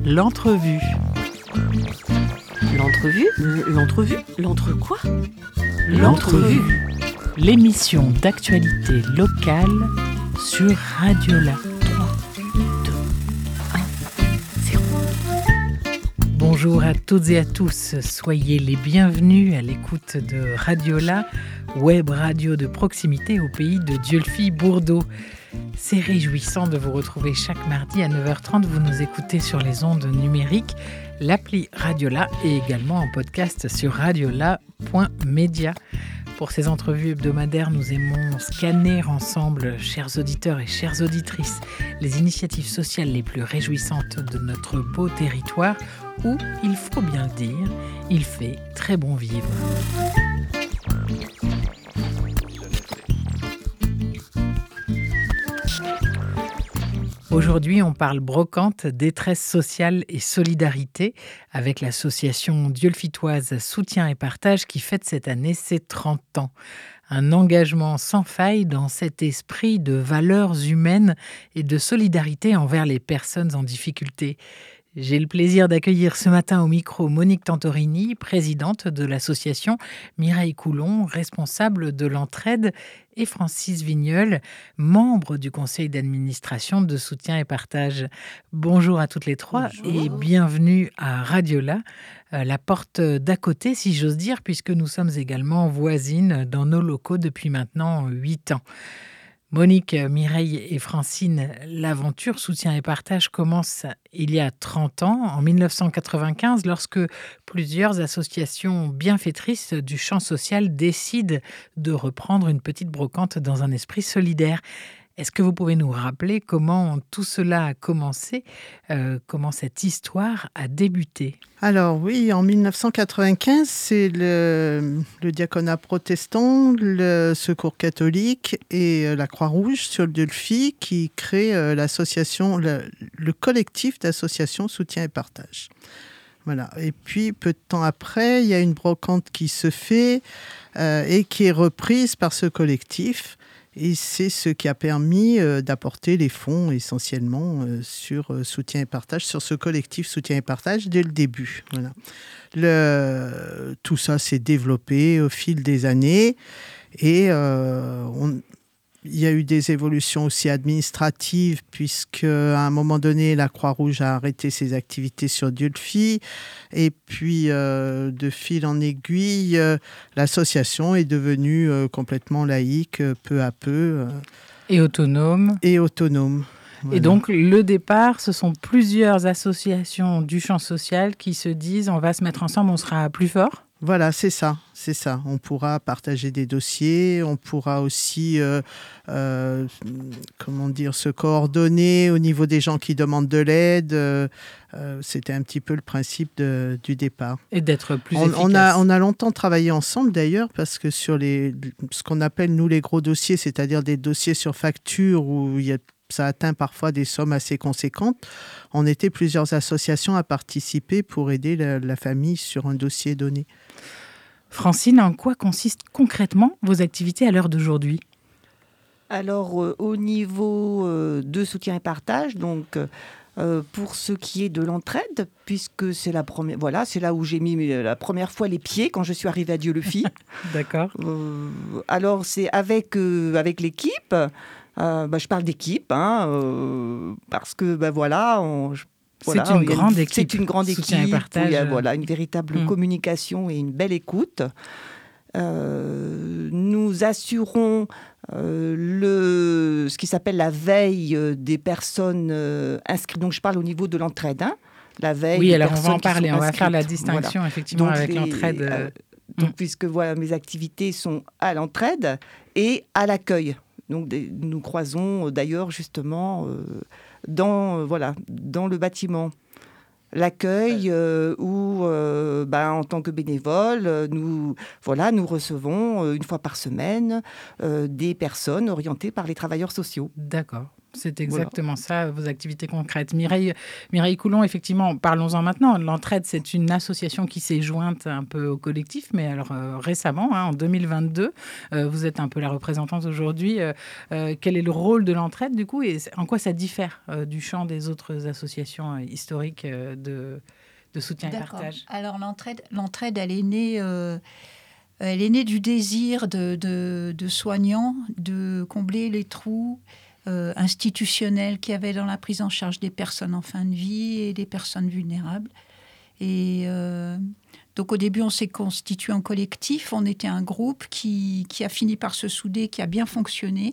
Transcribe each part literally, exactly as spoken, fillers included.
L'entrevue. L'entrevue euh, L'entrevue L'entre quoi L'entrevue. L'émission d'actualité locale sur Radiola. trois, deux, un, zéro. Bonjour à toutes et à tous, soyez les bienvenus à l'écoute de Radiola, web radio de proximité au pays de Dieulefit-Bourdeaux. C'est réjouissant de vous retrouver chaque mardi à neuf heures trente. Vous nous écoutez sur les ondes numériques, l'appli Radiola et également en podcast sur radiola point media. Pour ces entrevues hebdomadaires, nous aimons scanner ensemble, chers auditeurs et chères auditrices, les initiatives sociales les plus réjouissantes de notre beau territoire où, il faut bien le dire, il fait très bon vivre. Aujourd'hui, on parle brocante, détresse sociale et solidarité avec l'association dieulefitoise Soutien et Partage qui fête cette année ses trente ans. Un engagement sans faille dans cet esprit de valeurs humaines et de solidarité envers les personnes en difficulté. J'ai le plaisir d'accueillir ce matin au micro Monique Tantorini, présidente de l'association, Mireille Coulon, responsable de l'entraide, et Francis Vigneul, membre du conseil d'administration de Soutien et Partage. Bonjour à toutes les trois. Bonjour. Et bienvenue à Radiola, la porte d'à côté, si j'ose dire, puisque nous sommes également voisines dans nos locaux depuis maintenant huit ans. Monique, Mireille et Francine, l'aventure Soutien et Partage commence il y a trente ans, en dix-neuf cent quatre-vingt-quinze, lorsque plusieurs associations bienfaitrices du champ social décident de reprendre une petite brocante dans un esprit solidaire. Est-ce que vous pouvez nous rappeler comment tout cela a commencé, euh, comment cette histoire a débuté ? Alors oui, en dix-neuf cent quatre-vingt-quinze, c'est le, le diaconat protestant, le Secours catholique et la Croix-Rouge sur le Dieulefit qui créent euh, l'association, le, le collectif d'associations Soutien et Partage. Voilà. Et puis, peu de temps après, il y a une brocante qui se fait euh, et qui est reprise par ce collectif. Et c'est ce qui a permis euh, d'apporter les fonds essentiellement euh, sur euh, Soutien et Partage, sur ce collectif Soutien et Partage dès le début. Voilà. Le, tout ça s'est développé au fil des années et euh, on, il y a eu des évolutions aussi administratives puisque à un moment donné, la Croix-Rouge a arrêté ses activités sur Dieulefit et puis euh, de fil en aiguille, euh, l'association est devenue euh, complètement laïque euh, peu à peu. Euh, et autonome. Et autonome. Voilà. Et donc, le départ, ce sont plusieurs associations du champ social qui se disent on va se mettre ensemble, on sera plus fort. Voilà, c'est ça, c'est ça. On pourra partager des dossiers, on pourra aussi, euh, euh, comment dire, se coordonner au niveau des gens qui demandent de l'aide. Euh, euh, c'était un petit peu le principe de, du départ. Et d'être plus on, efficace. On a, on a longtemps travaillé ensemble d'ailleurs parce que sur les, ce qu'on appelle nous les gros dossiers, c'est-à-dire des dossiers sur facture où il y a ça atteint parfois des sommes assez conséquentes. On était plusieurs associations à participer pour aider la, la famille sur un dossier donné. Francine, en quoi consistent concrètement vos activités à l'heure d'aujourd'hui ? Alors, euh, au niveau euh, de Soutien et Partage, donc euh, pour ce qui est de l'entraide, puisque c'est la première, voilà, c'est là où j'ai mis la première fois les pieds quand je suis arrivée à Dieulefit. D'accord. Euh, alors, c'est avec euh, avec l'équipe. Euh, bah, je parle d'équipe, hein, euh, parce que ben bah, voilà, on, je, voilà, c'est une grande une, équipe. C'est une grande équipe. Soutien et Partage. Il y a voilà, une véritable mmh. communication et une belle écoute. Euh, nous assurons euh, le, ce qui s'appelle la veille des personnes euh, inscrites. Donc, je parle au niveau de l'entraide. Hein, la veille. Oui, alors on va en parler. On va faire la distinction voilà. effectivement donc, avec les, l'entraide. Euh, donc, mmh. puisque voilà, mes activités sont à l'entraide et à l'accueil. Donc, des, nous croisons euh, d'ailleurs justement euh, dans, euh, voilà, dans le bâtiment. L'accueil euh, où, euh, bah, en tant que bénévole, euh, nous, voilà, nous recevons euh, une fois par semaine euh, des personnes orientées par les travailleurs sociaux. D'accord. C'est exactement voilà. ça, vos activités concrètes. Mireille, Mireille Coulon, effectivement, parlons-en maintenant. L'Entraide, c'est une association qui s'est jointe un peu au collectif, mais alors euh, récemment, hein, en deux mille vingt-deux, euh, vous êtes un peu la représentante aujourd'hui. Euh, euh, quel est le rôle de l'Entraide, du coup, et en quoi ça diffère euh, du champ des autres associations euh, historiques euh, de, de soutien et partage? Alors, l'Entraide, l'Entraide, elle est née... Euh... Elle est née du désir de, de, de soignants de combler les trous euh, institutionnels qu'il y avait dans la prise en charge des personnes en fin de vie et des personnes vulnérables. Et euh, donc au début, on s'est constitué en collectif. On était un groupe qui, qui a fini par se souder, qui a bien fonctionné.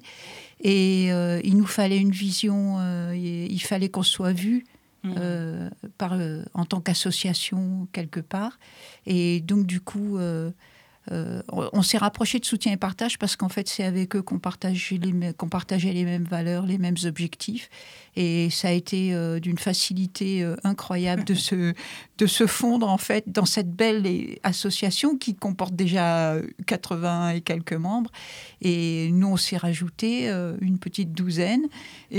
Et euh, il nous fallait une vision, euh, il fallait qu'on soit vu. Euh, par, euh, en tant qu'association quelque part. Et donc du coup... Euh, Euh, on s'est rapproché de Soutien et Partage parce qu'en fait, c'est avec eux qu'on partageait les, qu'on partageait les mêmes valeurs, les mêmes objectifs. Et ça a été euh, d'une facilité euh, incroyable de se, de se fondre en fait dans cette belle association qui comporte déjà quatre-vingts et quelques membres. Et nous, on s'est rajouté euh, une petite douzaine.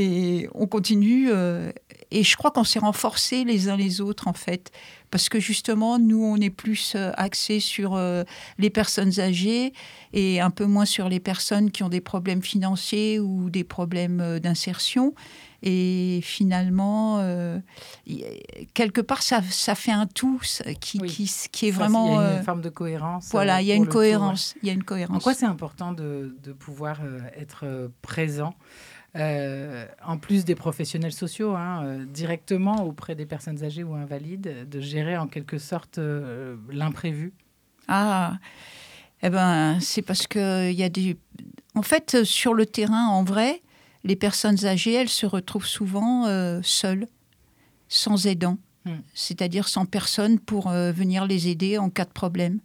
Et on continue. Euh, et je crois qu'on s'est renforcés les uns les autres en fait. Parce que justement, nous, on est plus euh, axés sur euh, les personnes âgées et un peu moins sur les personnes qui ont des problèmes financiers ou des problèmes euh, d'insertion. Et finalement, euh, quelque part, ça, ça fait un tout qui, oui. qui, qui est ça, vraiment... Il y a une euh, forme de cohérence. Voilà, il y a une cohérence. Il y a une cohérence. En quoi c'est important de, de pouvoir euh, être euh, présent Euh, en plus des professionnels sociaux, hein, euh, directement auprès des personnes âgées ou invalides, de gérer en quelque sorte euh, l'imprévu? Ah, eh ben, c'est parce que il y a des... En fait, sur le terrain, en vrai, les personnes âgées, elles se retrouvent souvent euh, seules, sans aidant, mmh. c'est-à-dire sans personne pour euh, venir les aider en cas de problème.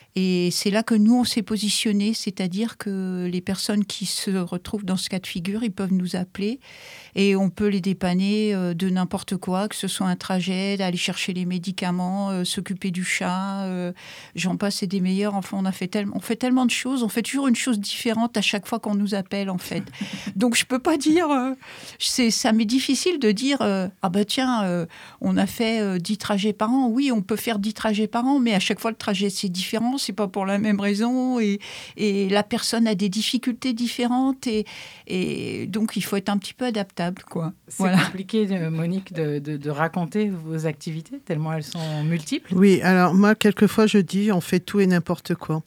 Et c'est là que nous, on s'est positionnés, c'est-à-dire que les personnes qui se retrouvent dans ce cas de figure, ils peuvent nous appeler et on peut les dépanner de n'importe quoi, que ce soit un trajet, d'aller chercher les médicaments, euh, s'occuper du chat, euh, j'en passe et des meilleurs. Enfin, on, a fait tellement, on fait tellement de choses, on fait toujours une chose différente à chaque fois qu'on nous appelle, en fait. Donc, je ne peux pas dire... Euh, c'est, ça m'est difficile de dire, euh, ah ben tiens, euh, on a fait euh, dix trajets par an. Oui, on peut faire dix trajets par an, mais à chaque fois, le trajet, c'est différent. C'est pas pour la même raison et, et la personne a des difficultés différentes et, et donc il faut être un petit peu adaptable, quoi. C'est voilà. compliqué, Monique, de, de, de raconter vos activités tellement elles sont multiples. Oui, alors moi, quelquefois, je dis on fait tout et n'importe quoi.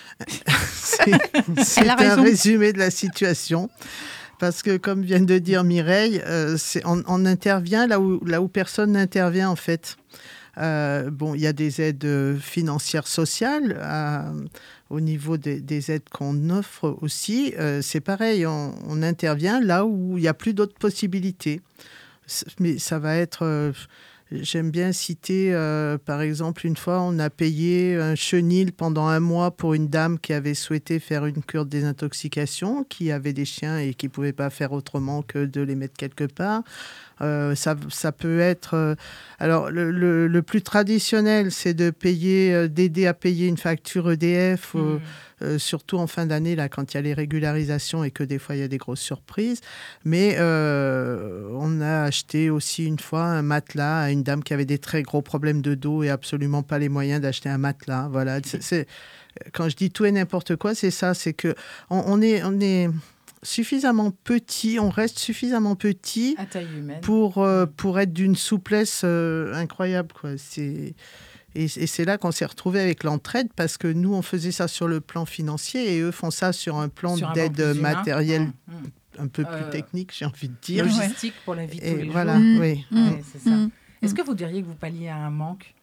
c'est c'est un raison. Résumé de la situation. Parce que, comme vient de dire Mireille, euh, c'est, on, on intervient là où, là où personne n'intervient, en fait. Euh, bon, il y a des aides financières sociales euh, au niveau des, des aides qu'on offre aussi. Euh, c'est pareil, on, on intervient là où il n'y a plus d'autres possibilités. Mais ça va être... Euh, j'aime bien citer, euh, par exemple, une fois, on a payé un chenil pendant un mois pour une dame qui avait souhaité faire une cure de désintoxication, qui avait des chiens et qui ne pouvait pas faire autrement que de les mettre quelque part. Euh, ça, ça peut être... Euh, alors, le, le, le plus traditionnel, c'est de payer, euh, d'aider à payer une facture E D F, mmh. euh, euh, surtout en fin d'année, là, quand il y a les régularisations et que des fois, il y a des grosses surprises. Mais euh, on a acheté aussi une fois un matelas à une dame qui avait des très gros problèmes de dos et absolument pas les moyens d'acheter un matelas. Voilà. C'est, c'est, quand je dis tout et n'importe quoi, c'est ça. C'est qu'on on est... On est suffisamment petit, on reste suffisamment petit à taille humaine pour, euh, pour être d'une souplesse euh, incroyable, quoi. C'est, et, et c'est là qu'on s'est retrouvé avec l'entraide parce que nous, on faisait ça sur le plan financier et eux font ça sur un plan sur d'aide un matérielle mmh, mmh. un peu plus euh, technique, j'ai envie de dire. Logistique pour la vie de tous les voilà, jours. Mmh, oui. Mmh, ouais, c'est ça. Mmh. Est-ce que vous diriez que vous palliez à un manque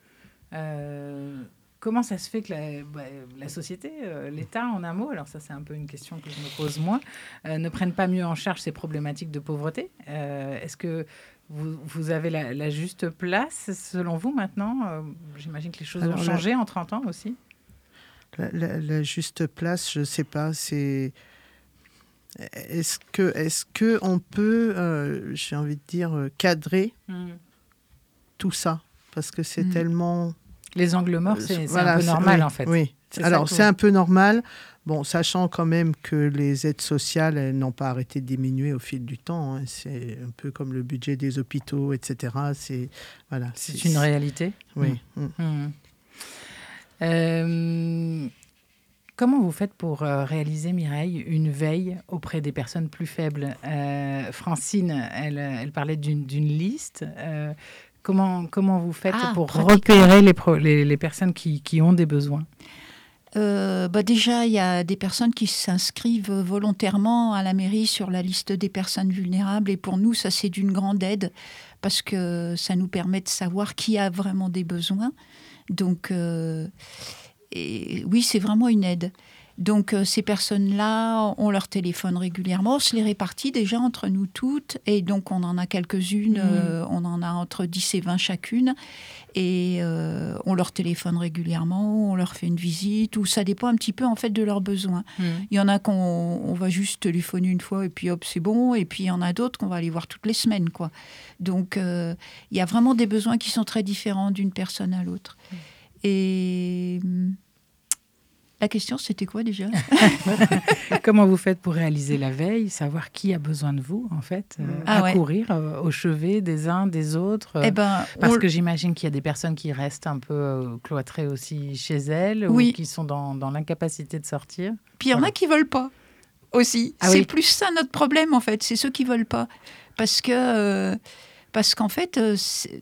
euh, Comment ça se fait que la, bah, la société, euh, l'État en un mot, alors ça c'est un peu une question que je me pose moi, euh, ne prenne pas mieux en charge ces problématiques de pauvreté? euh, Est-ce que vous, vous avez la, la juste place selon vous maintenant? euh, J'imagine que les choses alors, ont changé la, en trente ans aussi. La, la, la juste place, je ne sais pas, c'est... Est-ce que, est-ce que on peut, euh, j'ai envie de dire, cadrer mmh. tout ça? Parce que c'est mmh. tellement... Les angles morts, c'est, c'est voilà, un peu normal, oui, en fait. Oui. C'est Alors, c'est un peu normal. Bon, sachant quand même que les aides sociales, elles n'ont pas arrêté de diminuer au fil du temps. Hein. C'est un peu comme le budget des hôpitaux, et cetera. C'est, voilà, c'est, c'est une réalité. Oui. Mmh. Mmh. Euh, comment vous faites pour euh, réaliser, Mireille, une veille auprès des personnes plus faibles? euh, Francine, elle, elle parlait d'une, d'une liste. Euh, comment, comment vous faites ah, pour repérer les, pro- les, les personnes qui, qui ont des besoins? Euh, bah déjà, il y a des personnes qui s'inscrivent volontairement à la mairie sur la liste des personnes vulnérables. Et pour nous, ça, c'est d'une grande aide parce que ça nous permet de savoir qui a vraiment des besoins. Donc, euh, et, oui, c'est vraiment une aide. Donc, euh, ces personnes-là, on leur téléphone régulièrement. On se les répartit déjà entre nous toutes. Et donc, on en a quelques-unes. Mmh. Euh, on en a entre dix et vingt chacune. Et euh, on leur téléphone régulièrement. On leur fait une visite. Ou ça dépend un petit peu, en fait, de leurs besoins. Mmh. Il y en a qu'on on va juste téléphoner une fois et puis hop, c'est bon. Et puis, il y en a d'autres qu'on va aller voir toutes les semaines, quoi. Donc, euh, il y a vraiment des besoins qui sont très différents d'une personne à l'autre. Mmh. Et... La question, c'était quoi déjà? Comment vous faites pour réaliser la veille, savoir qui a besoin de vous, en fait, euh, ah, accourir ouais. euh, au chevet des uns, des autres euh, eh ben, Parce on... que j'imagine qu'il y a des personnes qui restent un peu euh, cloîtrées aussi chez elles oui. ou qui sont dans, dans l'incapacité de sortir. Puis il y en voilà. a qui ne veulent pas aussi. Ah, c'est oui. plus ça notre problème, en fait. C'est ceux qui ne veulent pas. Parce que... Euh... Parce qu'en fait, euh,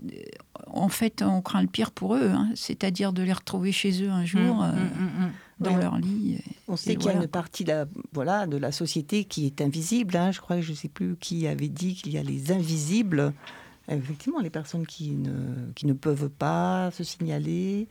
en fait, on craint le pire pour eux, hein, c'est-à-dire de les retrouver chez eux un jour mmh, euh, mmh, mmh. dans ouais. leur lit. Et, on sait qu'il voilà. y a une partie de la, voilà, de la société qui est invisible. Hein. Je crois que je ne sais plus qui avait dit qu'il y a les invisibles. Effectivement, les personnes qui ne, qui ne peuvent pas se signaler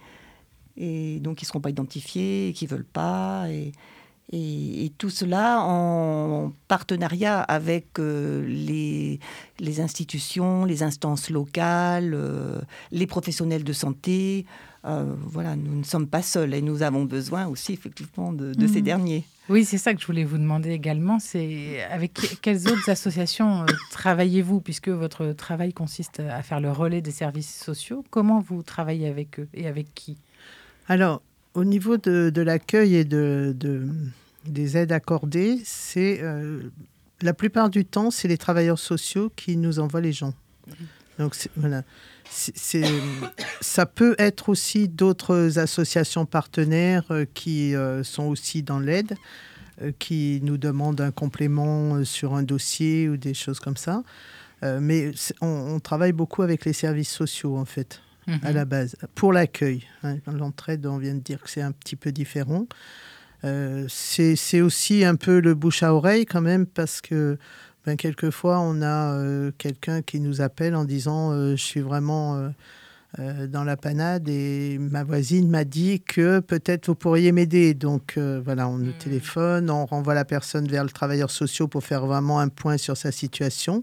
et donc qui ne seront pas identifiées et qui ne veulent pas. Et, Et, et tout cela en partenariat avec euh, les, les institutions, les instances locales, euh, les professionnels de santé. Euh, voilà, nous ne sommes pas seuls et nous avons besoin aussi effectivement de, de mmh. ces derniers. Oui, c'est ça que je voulais vous demander également. C'est avec quelles autres associations euh, travaillez-vous, puisque votre travail consiste à faire le relais des services sociaux? Comment vous travaillez avec eux et avec qui? Alors, au niveau de, de l'accueil et de, de, des aides accordées, c'est, euh, la plupart du temps, c'est les travailleurs sociaux qui nous envoient les gens. Donc, c'est, voilà. C'est, c'est, ça peut être aussi d'autres associations partenaires euh, qui euh, sont aussi dans l'aide, euh, qui nous demandent un complément euh, sur un dossier ou des choses comme ça. Euh, mais on, on travaille beaucoup avec les services sociaux, en fait. Mmh. À la base, pour l'accueil. Hein. L'entraide, on vient de dire que c'est un petit peu différent. Euh, c'est, c'est aussi un peu le bouche à oreille quand même, parce que ben, quelquefois, on a euh, quelqu'un qui nous appelle en disant euh, « je suis vraiment euh, euh, dans la panade et ma voisine m'a dit que peut-être vous pourriez m'aider ». Donc euh, voilà, on nous mmh. téléphone, on renvoie la personne vers le travailleur social pour faire vraiment un point sur sa situation.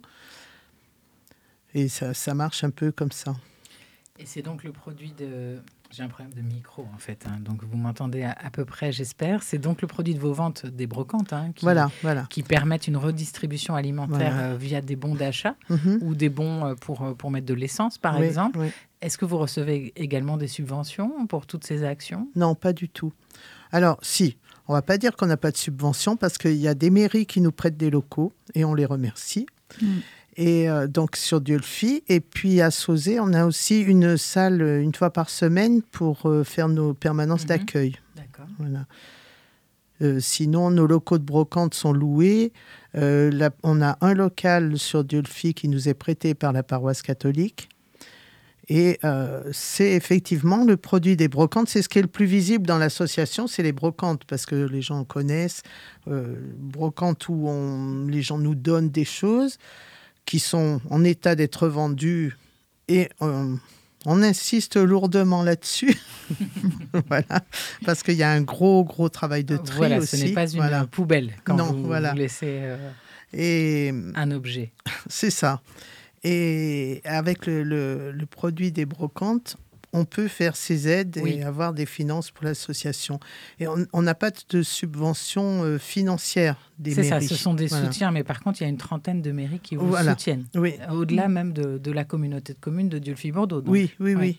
Et ça, ça marche un peu comme ça. Et c'est donc le produit de... J'ai un problème de micro, en fait. Hein. Donc, vous m'entendez à, à peu près, j'espère. C'est donc le produit de vos ventes des brocantes hein, qui, voilà, voilà. qui permettent une redistribution alimentaire voilà. euh, via des bons d'achat mm-hmm. ou des bons euh, pour, pour mettre de l'essence, par oui, exemple. Oui. Est-ce que vous recevez également des subventions pour toutes ces actions? Non, pas du tout. Alors, si. On ne va pas dire qu'on n'a pas de subventions parce qu'il y a des mairies qui nous prêtent des locaux et on les remercie. Mm. Et euh, donc sur Diolfi. Et puis à Sauzet, on a aussi une salle une fois par semaine pour euh, faire nos permanences mmh. d'accueil. D'accord. Voilà. Euh, sinon, nos locaux de brocante sont loués. Euh, là, on a un local sur Diolfi qui nous est prêté par la paroisse catholique. Et euh, c'est effectivement le produit des brocantes. C'est ce qui est le plus visible dans l'association, c'est les brocantes, parce que les gens connaissent. Euh, brocantes où on, les gens nous donnent des choses qui sont en état d'être vendus et euh, on insiste lourdement là-dessus. Voilà, parce qu'il y a un gros, gros travail de tri voilà, aussi. Ce n'est pas une voilà. poubelle quand non, vous, voilà. vous laissez euh, et, un objet. C'est ça. Et avec le, le, le produit des brocantes, on peut faire ces aides oui. et avoir des finances pour l'association. Et on n'a pas de subvention euh, financière des c'est mairies. C'est ça, ce sont des voilà. soutiens, mais par contre, il y a une trentaine de mairies qui vous voilà. soutiennent. Oui. Au-delà même de, de la communauté de communes de Diolfi-Bordeaux. Oui, oui, ouais. oui.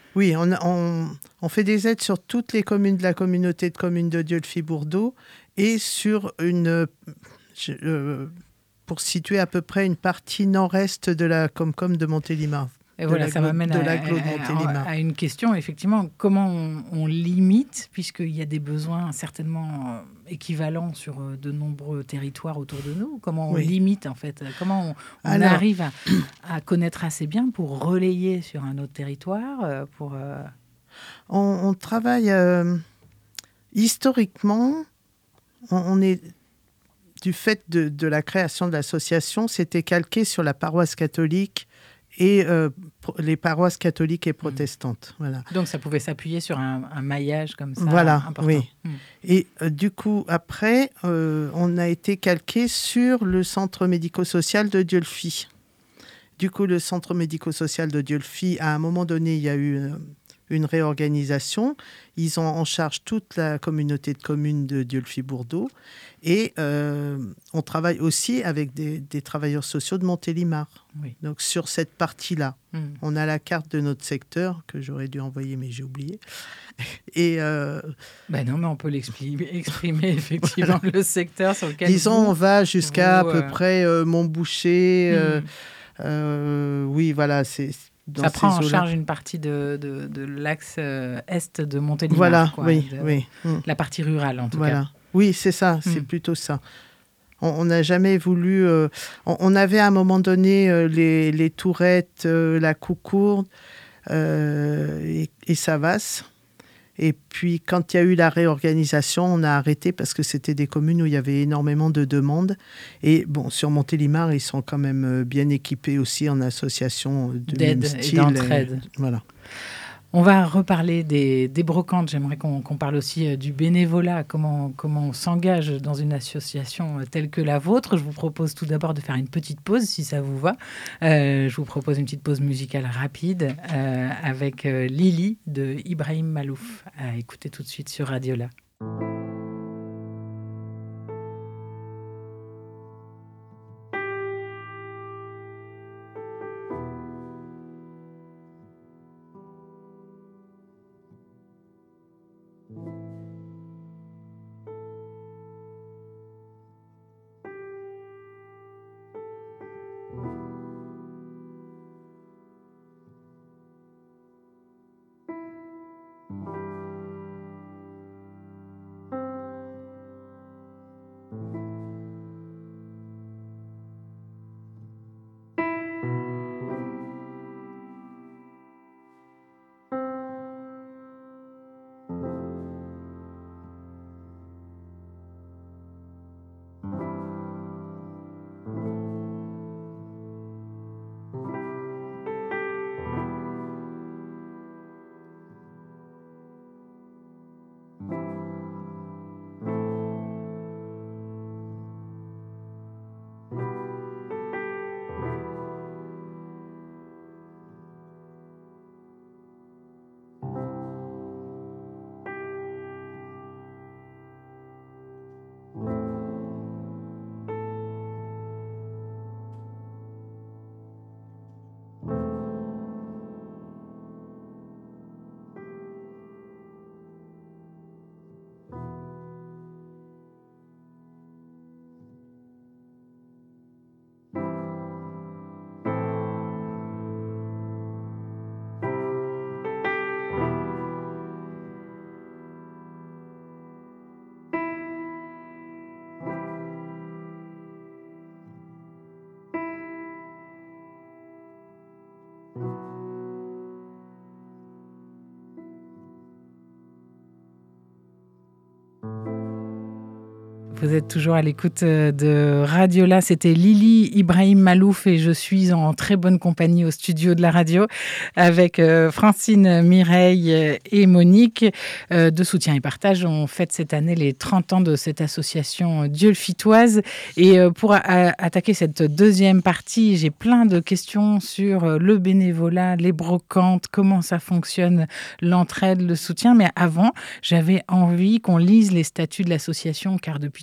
Oui, on, on, on fait des aides sur toutes les communes de la communauté de communes de Dieulefit-Bourdeaux et sur une, je, euh, pour situer à peu près une partie nord-est de la Comcom de Montélimar. Et voilà, ça m'amène à, à, à une question, effectivement, comment on, on limite, puisqu'il y a des besoins certainement équivalents sur de nombreux territoires autour de nous, comment on oui. limite en fait, comment on, on Alors, arrive à, à connaître assez bien pour relayer sur un autre territoire pour, euh... on, on travaille euh, historiquement, on, on est... du fait de, de la création de l'association, c'était calqué sur la paroisse catholique et euh, les paroisses catholiques et protestantes. Mmh. Voilà. Donc, ça pouvait s'appuyer sur un, un maillage comme ça voilà, important. Oui. Mmh. Et euh, du coup, après, euh, on a été calqué sur le centre médico-social de Dieulefit. Du coup, le centre médico-social de Dieulefit, à un moment donné, il y a eu euh, une réorganisation. Ils ont en charge toute la communauté de communes de Dieulefit-Bourdeaux. Et euh, on travaille aussi avec des, des travailleurs sociaux de Montélimar. Oui. Donc, sur cette partie-là, mmh. on a la carte de notre secteur que j'aurais dû envoyer, mais j'ai oublié. Et euh... ben non, mais on peut l'exprimer, exprimer effectivement voilà. le secteur sur lequel disons, vous, on va jusqu'à vous, à peu euh... près euh, Montboucher. Mmh. Euh, euh, oui, voilà, c'est... Dans ça prend en charge une partie de, de, de l'axe euh, est de Montélimar. Voilà, quoi, oui, de, oui. La partie rurale, en tout voilà. cas. Oui, c'est ça, c'est mmh. plutôt ça. On n'a jamais voulu... Euh, on, on avait à un moment donné euh, les, les Tourettes, euh, la Coucourde euh, et, et Savas. Et puis, quand il y a eu la réorganisation, on a arrêté parce que c'était des communes où il y avait énormément de demandes. Et bon, sur Montélimar, ils sont quand même bien équipés aussi en association de d'aide même style. Et d'entraide. Et, voilà. On va reparler des, des brocantes. J'aimerais qu'on, qu'on parle aussi du bénévolat, comment, comment on s'engage dans une association telle que la vôtre. Je vous propose tout d'abord de faire une petite pause, si ça vous va. Euh, je vous propose une petite pause musicale rapide euh, avec euh, Lily de Ibrahim Malouf, à écouter tout de suite sur Radiola. Vous êtes toujours à l'écoute de Radiola. C'était Lily Ibrahim Malouf et je suis en très bonne compagnie au studio de la radio avec Francine, Mireille et Monique de Soutien et Partage. On fête cette année les trente ans de cette association dieulefitoise. Et pour attaquer cette deuxième partie, j'ai plein de questions sur le bénévolat, les brocantes, comment ça fonctionne, l'entraide, le soutien. Mais avant, j'avais envie qu'on lise les statuts de l'association car depuis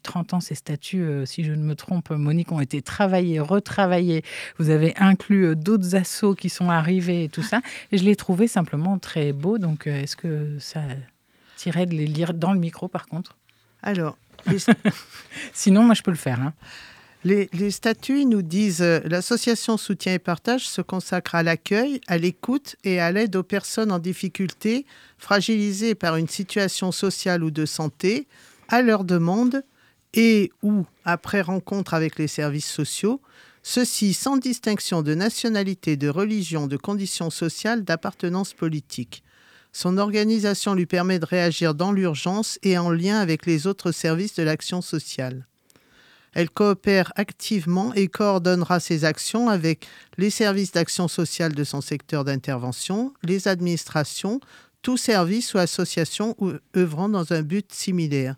trente ans, ces statuts, euh, si je ne me trompe, Monique, ont été travaillés, retravaillés. Vous avez inclus euh, d'autres assos qui sont arrivés et tout ça. Et je les trouvais simplement très beaux. Donc, euh, est-ce que ça tirait de les lire dans le micro, par contre ? Alors, les... Sinon, moi, je peux le faire. Hein. Les, les statuts ils nous disent euh, l'association Soutien et Partage se consacre à l'accueil, à l'écoute et à l'aide aux personnes en difficulté, fragilisées par une situation sociale ou de santé, à leur demande et ou après rencontre avec les services sociaux, ceci sans distinction de nationalité, de religion, de conditions sociales, d'appartenance politique. Son organisation lui permet de réagir dans l'urgence et en lien avec les autres services de l'action sociale. Elle coopère activement et coordonnera ses actions avec les services d'action sociale de son secteur d'intervention, les administrations, tout service ou association œuvrant dans un but similaire.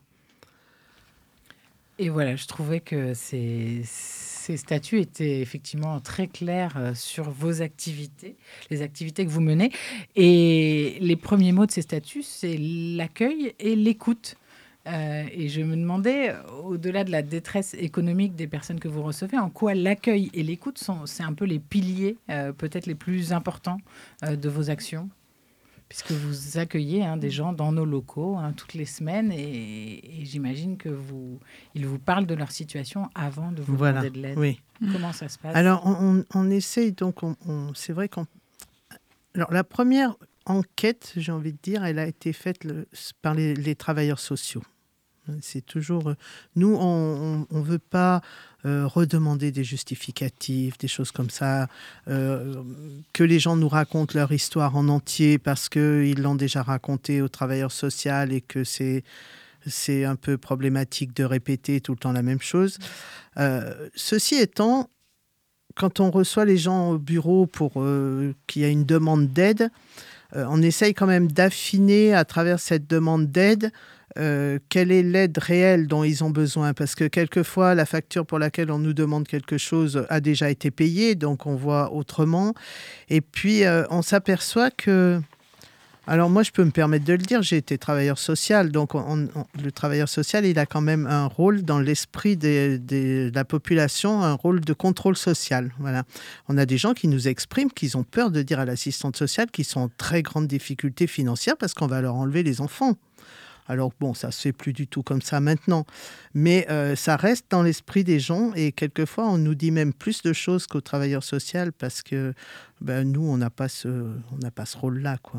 Et voilà, je trouvais que ces, ces statuts étaient effectivement très clairs sur vos activités, les activités que vous menez. Et les premiers mots de ces statuts, c'est l'accueil et l'écoute. Euh, et je me demandais, au-delà de la détresse économique des personnes que vous recevez, en quoi l'accueil et l'écoute sont, c'est un peu les piliers, euh, peut-être les plus importants euh, de vos actions, puisque vous accueillez hein, des gens dans nos locaux hein, toutes les semaines, et, et j'imagine que vous, ils vous parlent de leur situation avant de vous voilà. demander de l'aide. Oui. Comment ça se passe ? Alors, on, on, on essaye, donc, on, on, c'est vrai qu'on... Alors, la première enquête, j'ai envie de dire, elle a été faite le, par les, les travailleurs sociaux. C'est toujours... Nous, on ne veut pas euh, redemander des justificatifs, des choses comme ça, euh, que les gens nous racontent leur histoire en entier parce qu'ils l'ont déjà raconté au travailleur social et que c'est, c'est un peu problématique de répéter tout le temps la même chose. Euh, ceci étant, quand on reçoit les gens au bureau pour euh, qu'il y ait une demande d'aide, euh, on essaye quand même d'affiner à travers cette demande d'aide Euh, quelle est l'aide réelle dont ils ont besoin, parce que quelquefois la facture pour laquelle on nous demande quelque chose a déjà été payée, donc on voit autrement. Et puis euh, on s'aperçoit que, alors moi je peux me permettre de le dire, j'ai été travailleur social, donc on, on, le travailleur social il a quand même un rôle dans l'esprit des, des, de la population, un rôle de contrôle social. Voilà. On a des gens qui nous expriment qu'ils ont peur de dire à l'assistante sociale qu'ils sont en très grande difficulté financière parce qu'on va leur enlever les enfants. Alors bon, ça se fait plus du tout comme ça maintenant, mais euh, ça reste dans l'esprit des gens et quelquefois on nous dit même plus de choses qu'au travailleur social parce que ben, nous on n'a pas ce, on n'a pas ce rôle-là, quoi.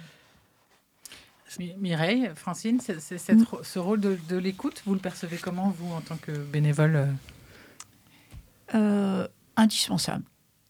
Mireille, Francine, c'est, c'est cette, mmh. ce rôle de, de l'écoute, vous le percevez comment vous en tant que bénévole ? euh, Indispensable.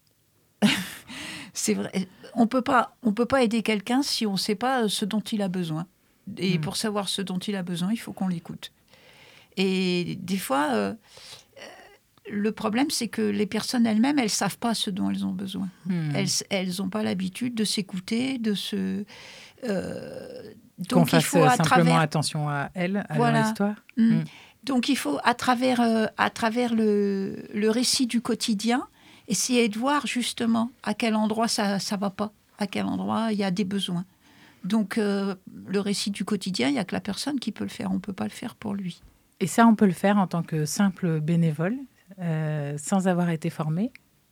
C'est vrai. On peut pas, on peut pas aider quelqu'un si on ne sait pas ce dont il a besoin. Et mmh. pour savoir ce dont il a besoin, il faut qu'on l'écoute. Et des fois, euh, le problème, c'est que les personnes elles-mêmes, elles ne savent pas ce dont elles ont besoin. Mmh. Elles n'ont pas l'habitude de s'écouter, de se... Euh, donc qu'on fasse il faut, à simplement travers... attention à elles, à voilà. leur histoire. Mmh. Mmh. Donc il faut, à travers, euh, à travers le, le récit du quotidien, essayer de voir justement à quel endroit ça ne va pas, à quel endroit il y a des besoins. Donc, euh, le récit du quotidien, il n'y a que la personne qui peut le faire. On ne peut pas le faire pour lui. Et ça, on peut le faire en tant que simple bénévole, euh, sans avoir été formé ?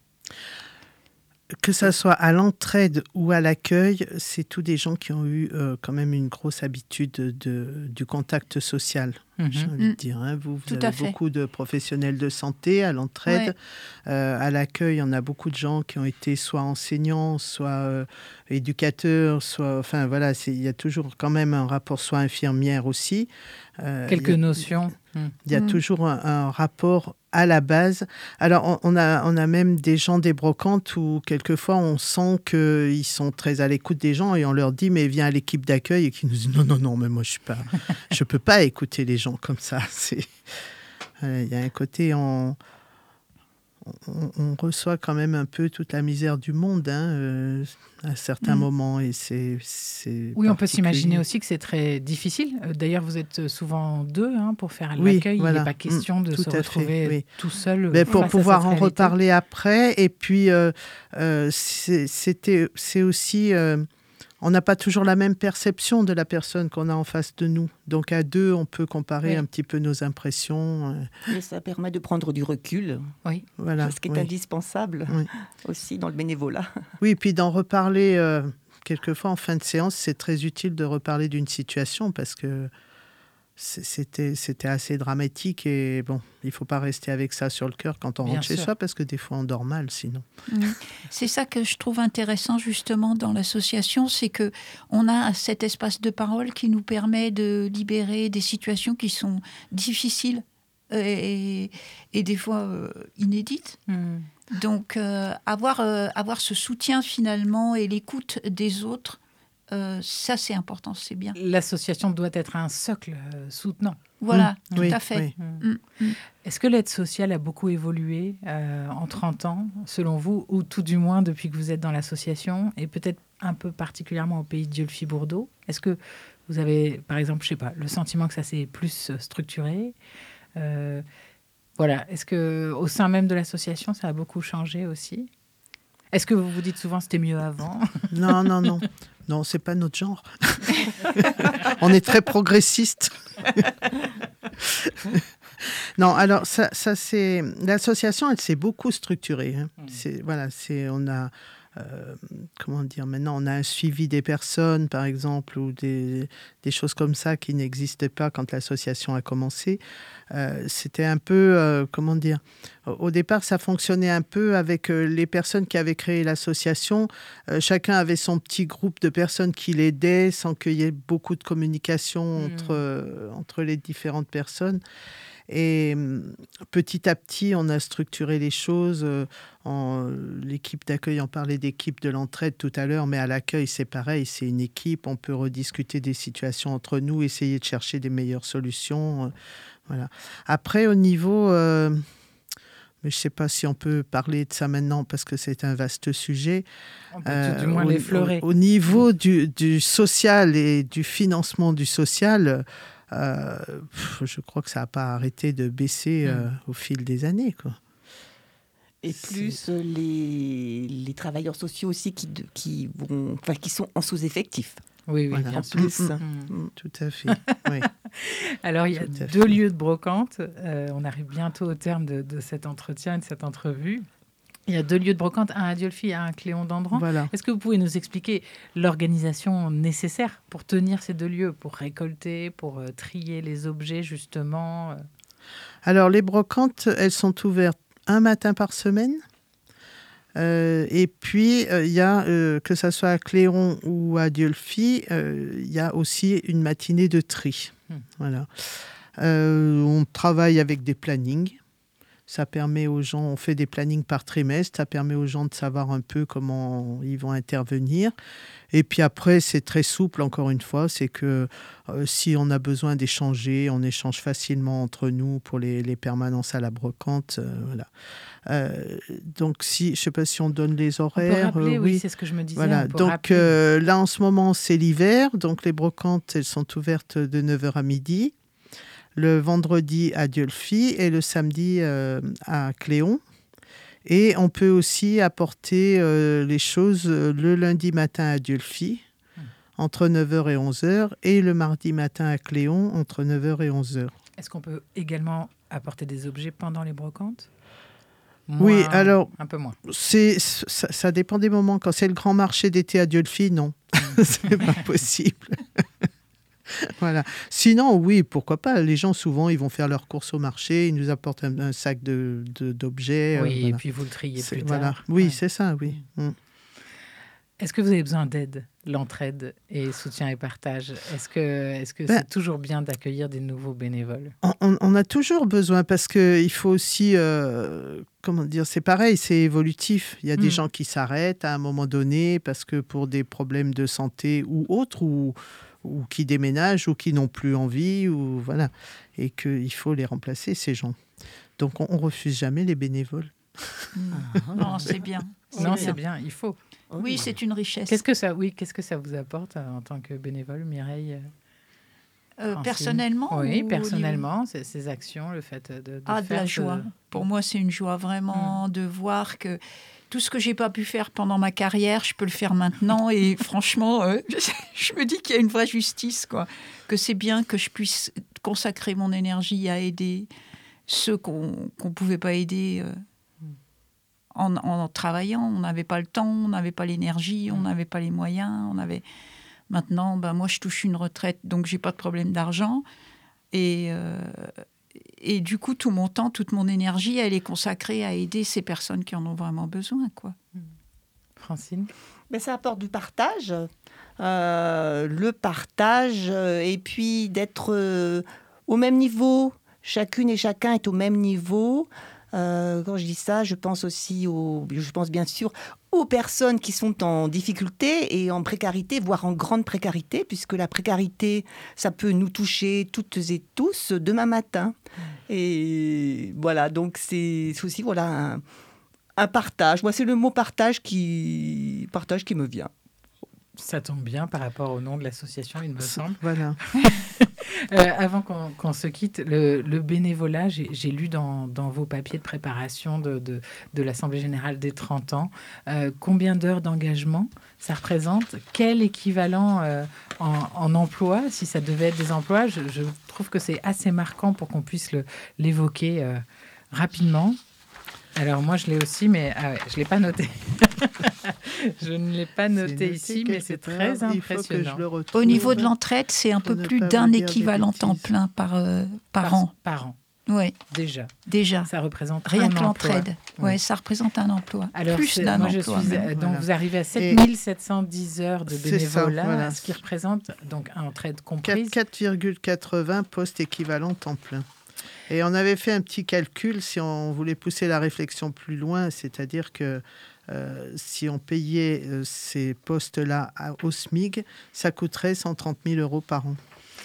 Que ça soit à l'entraide ou à l'accueil, c'est tous des gens qui ont eu euh, quand même une grosse habitude de, de, du contact social. Mmh. J'ai envie de dire. Hein. Vous, vous avez beaucoup de professionnels de santé à l'entraide. Ouais. Euh, à l'accueil, on a beaucoup de gens qui ont été soit enseignants, soit euh, éducateurs, soit... Enfin, voilà, il y a toujours quand même un rapport, soit infirmière aussi. Euh, Quelques y a, notions. Il y a mmh. toujours un, un rapport à la base. Alors, on, on, a, on a même des gens des brocantes où, quelquefois, on sent qu'ils sont très à l'écoute des gens et on leur dit, mais viens à l'équipe d'accueil, et qui nous disent, non, non, non, mais moi, je ne peux pas écouter les gens comme ça. Il euh, y a un côté, on, on, on reçoit quand même un peu toute la misère du monde hein, euh, à certains mmh. moments. Et c'est, c'est oui, on peut s'imaginer aussi que c'est très difficile. D'ailleurs, vous êtes souvent deux hein, pour faire oui, l'accueil. Voilà. Il n'est pas question de tout se retrouver fait, oui. tout seul. Mais pour pouvoir en reparler après. Et puis, euh, euh, c'est, c'était, c'est aussi... Euh, on n'a pas toujours la même perception de la personne qu'on a en face de nous. Donc à deux, on peut comparer oui. un petit peu nos impressions. Et ça permet de prendre du recul, oui. voilà, ce qui est oui. indispensable oui. aussi dans le bénévolat. Oui, puis d'en reparler, euh, quelquefois en fin de séance, c'est très utile de reparler d'une situation parce que C'était, c'était assez dramatique et bon, il ne faut pas rester avec ça sur le cœur quand on Bien rentre sûr. Chez soi parce que des fois on dort mal sinon. Mmh. C'est ça que je trouve intéressant justement dans l'association, c'est qu'on a cet espace de parole qui nous permet de libérer des situations qui sont difficiles et, et des fois euh, inédites. Mmh. Donc euh, avoir, euh, avoir ce soutien finalement et l'écoute des autres, Euh, ça, c'est important, c'est bien. L'association doit être un socle euh, soutenant. Voilà, mmh. tout oui, à fait. Oui. Mmh. Mmh. Est-ce que l'aide sociale a beaucoup évolué euh, en trente ans, selon vous, ou tout du moins depuis que vous êtes dans l'association, et peut-être un peu particulièrement au pays de Dieulefit-Bourdeaux? Est-ce que vous avez, par exemple, je sais pas, le sentiment que ça s'est plus structuré euh, Voilà. Est-ce qu'au sein même de l'association, ça a beaucoup changé aussi? Est-ce que vous vous dites souvent c'était mieux avant? Non, non, non. Non, c'est pas notre genre. On est très progressiste. Non, alors ça, ça c'est l'association, elle s'est beaucoup structurée. Hein. Mmh. C'est voilà, c'est on a euh, comment dire maintenant, on a un suivi des personnes, par exemple, ou des des choses comme ça qui n'existaient pas quand l'association a commencé. Euh, c'était un peu euh, comment dire. Au départ, ça fonctionnait un peu avec euh, les personnes qui avaient créé l'association. Euh, chacun avait son petit groupe de personnes qui l'aidaient sans qu'il y ait beaucoup de communication mmh. entre euh, entre les différentes personnes. Et petit à petit, on a structuré les choses. En, l'équipe d'accueil, on parlait d'équipe de l'entraide tout à l'heure, mais à l'accueil, c'est pareil, c'est une équipe. On peut rediscuter des situations entre nous, essayer de chercher des meilleures solutions. Voilà. Après, au niveau... Euh, mais je ne sais pas si on peut parler de ça maintenant parce que c'est un vaste sujet. On peut euh, tout du moins au, l'effleurer. Au, au niveau du, du social et du financement du social... Euh, je crois que ça n'a pas arrêté de baisser euh, mmh. au fil des années, quoi. Et plus les, les travailleurs sociaux aussi qui, qui, vont, enfin, qui sont en sous-effectif. Oui, oui, voilà, bien en sûr. plus. Mmh, mmh. Tout à fait. Oui. Alors, il y a Tout deux lieux de brocante. Euh, on arrive bientôt au terme de, de cet entretien et de cette entrevue. Il y a deux lieux de brocante, un à Dieulefit et un à Cléon-d'Andran. Voilà. Est-ce que vous pouvez nous expliquer l'organisation nécessaire pour tenir ces deux lieux, pour récolter, pour euh, trier les objets, justement? Alors, les brocantes, elles sont ouvertes un matin par semaine. Euh, et puis, il euh, y a, euh, que ça soit à Cléon ou à Dieulefit, il euh, y a aussi une matinée de tri. Mmh. Voilà. Euh, on travaille avec des plannings. Ça permet aux gens, on fait des plannings par trimestre, ça permet aux gens de savoir un peu comment ils vont intervenir. Et puis après, c'est très souple, encore une fois, c'est que euh, si on a besoin d'échanger, on échange facilement entre nous pour les, les permanences à la brocante. Euh, voilà. Euh, donc, si, je ne sais pas si on donne les horaires. On peut rappeler, euh, oui, oui, c'est ce que je me disais. Voilà. Donc euh, là, en ce moment, c'est l'hiver. Donc les brocantes, elles sont ouvertes de neuf heures à midi. Le vendredi à Dieulefit et le samedi euh, à Cléon. Et on peut aussi apporter euh, les choses le lundi matin à Dieulefit, mmh. entre neuf heures et onze heures, et le mardi matin à Cléon, entre neuf heures et onze heures. Est-ce qu'on peut également apporter des objets pendant les brocantes? Moins, Oui, alors... Un peu moins. C'est, ça, ça dépend des moments. Quand c'est le grand marché d'été à Dieulefit, non. Mmh. C'est pas possible. Voilà. Sinon, oui, pourquoi pas. Les gens, souvent, ils vont faire leurs courses au marché, ils nous apportent un, un sac de, de, d'objets. Oui, euh, et voilà. puis vous le triez c'est, plus voilà. tard. Oui, ouais. c'est ça, oui. Mm. Est-ce que vous avez besoin d'aide, l'entraide et soutien et partage? Est-ce que, est-ce que ben, c'est toujours bien d'accueillir des nouveaux bénévoles? on, on, on a toujours besoin parce qu'il faut aussi... Euh, comment dire, c'est pareil, c'est évolutif. Il y a des mmh. gens qui s'arrêtent à un moment donné parce que pour des problèmes de santé ou autres, ou... ou qui déménagent, ou qui n'ont plus envie, ou voilà, et qu'il faut les remplacer, ces gens. Donc, on ne refuse jamais les bénévoles. Ah, non, c'est bien. C'est non, bien. c'est bien, il faut. Oui, c'est une richesse. Qu'est-ce que ça, oui, qu'est-ce que ça vous apporte euh, en tant que bénévole, Mireille? euh, Personnellement? Oui, personnellement, ces, ces actions, le fait de, de ah, faire... de la joie. Ce... Pour moi, c'est une joie vraiment mmh. de voir que tout ce que j'ai pas pu faire pendant ma carrière, je peux le faire maintenant. Et franchement, euh, je me dis qu'il y a une vraie justice, quoi. Que c'est bien que je puisse consacrer mon énergie à aider ceux qu'on qu'on pouvait pas aider euh, en, en travaillant. On n'avait pas le temps, on n'avait pas l'énergie, on n'avait pas les moyens. On avait... Maintenant, ben, moi, je touche une retraite, donc j'ai pas de problème d'argent. Et, euh, et du coup, tout mon temps, toute mon énergie, elle est consacrée à aider ces personnes qui en ont vraiment besoin, quoi. Francine ? Mais ça apporte du partage. Euh, le partage, euh, et puis d'être euh, au même niveau. Chacune et chacun est au même niveau. Euh, quand je dis ça, je pense aussi aux, je pense bien sûr aux personnes qui sont en difficulté et en précarité, voire en grande précarité, puisque la précarité, ça peut nous toucher toutes et tous demain matin. Et voilà, donc c'est, c'est aussi voilà, un, un partage. Moi, c'est le mot partage qui, partage qui me vient. Ça tombe bien par rapport au nom de l'association, il me semble. Voilà. Euh, avant qu'on, qu'on se quitte, le, le bénévolat, j'ai, j'ai lu dans, dans vos papiers de préparation de, de, de l'Assemblée générale des trente ans, euh, combien d'heures d'engagement ça représente ? Quel équivalent euh, en, en emploi, si ça devait être des emplois ? Je, je trouve que c'est assez marquant pour qu'on puisse le, l'évoquer euh, rapidement. Alors moi, je l'ai aussi, mais ah ouais, je ne l'ai pas noté. Je ne l'ai pas noté, noté ici, mais c'est part, très impressionnant. Au niveau de l'entraide, c'est un peu plus d'un équivalent temps plein par, euh, par, par an. Par an. Oui. Déjà. Déjà. Ça représente rien un que emploi. l'entraide. Oui, ouais, ça représente un emploi. Alors, plus d'un moi, emploi. Je suis, même. donc, voilà. vous arrivez à sept mille sept cent dix heures de bénévolat, ça, voilà. ce qui représente donc un entraide comprise. quatre virgule quatre-vingts postes équivalents temps plein. Et on avait fait un petit calcul si on voulait pousser la réflexion plus loin, c'est-à-dire que euh, si on payait euh, ces postes-là à, au SMIC, ça coûterait cent trente mille euros par an.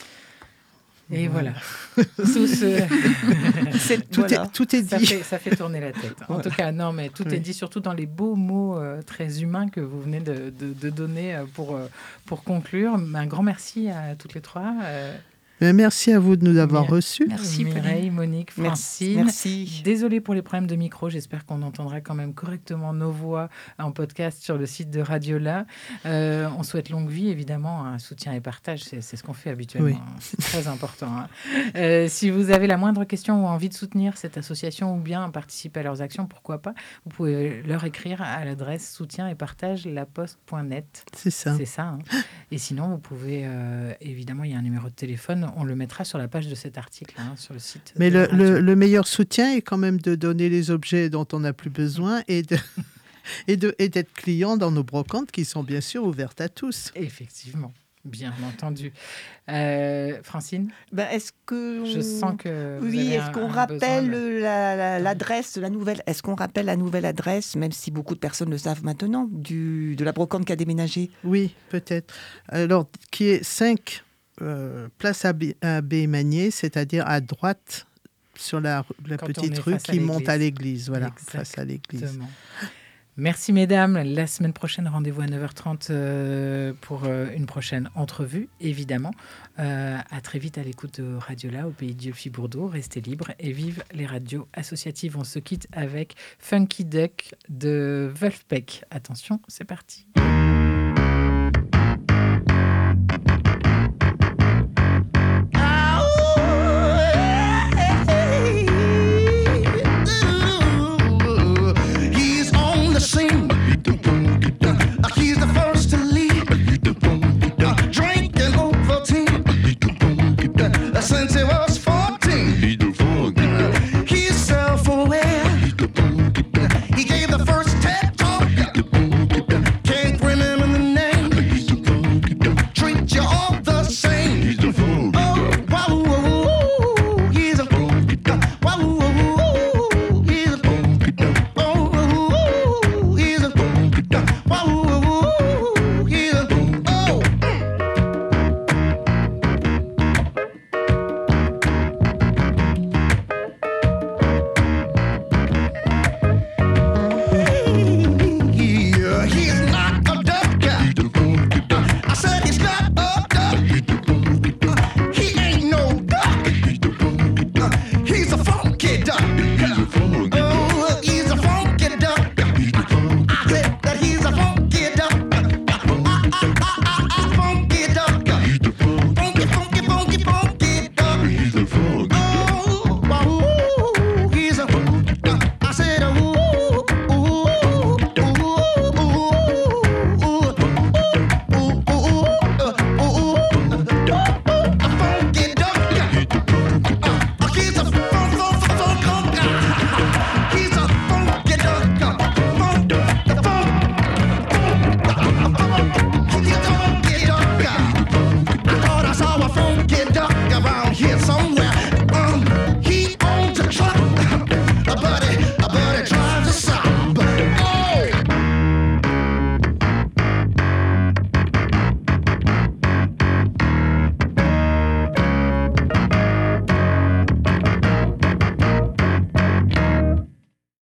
Et voilà. voilà. Tout, ce... c'est, tout, voilà. est, tout est dit. Ça fait, ça fait tourner la tête. En voilà. tout cas, non, mais tout oui. est dit, surtout dans les beaux mots euh, très humains que vous venez de, de, de donner pour, euh, pour conclure. Un grand merci à toutes les trois. Euh... Merci à vous de nous avoir Mireille, reçus. Merci Mireille, Monique, Francine. Merci. Désolée pour les problèmes de micro. J'espère qu'on entendra quand même correctement nos voix en podcast sur le site de Radiola. Euh, on souhaite longue vie, évidemment, un soutien et partage. C'est, c'est ce qu'on fait habituellement. Oui. C'est très important. Hein. Euh, si vous avez la moindre question ou envie de soutenir cette association ou bien participer à leurs actions, pourquoi pas, vous pouvez leur écrire à l'adresse soutien et partage laposte point net. C'est ça. C'est ça. Hein. Et sinon, vous pouvez, euh, évidemment, il y a un numéro de téléphone. On le mettra sur la page de cet article, hein, sur le site. Mais le, le, le meilleur soutien est quand même de donner les objets dont on n'a plus besoin et, de, et, de, et d'être client dans nos brocantes qui sont bien sûr ouvertes à tous. Effectivement, bien entendu. Euh, Francine, ben, est-ce que on... je sens que vous oui, avez est-ce un, qu'on un rappelle de... la, la, l'adresse, la nouvelle Est-ce qu'on rappelle la nouvelle adresse, même si beaucoup de personnes le savent maintenant, du, de la brocante qui a déménagé ? Oui, peut-être. Alors, qui est cinq Euh, place à Bémanier, c'est-à-dire à droite sur la, la petite rue qui monte à l'église. Voilà, Exactement. face à l'église. Merci mesdames. La semaine prochaine, rendez-vous à neuf heures trente euh, pour euh, une prochaine entrevue, évidemment. Euh, à très vite à l'écoute de Radiola au pays de Dieuphis-Bourdeaux. Restez libres et vive les radios associatives. On se quitte avec Funky Duck de Wolfpack. Attention, c'est parti.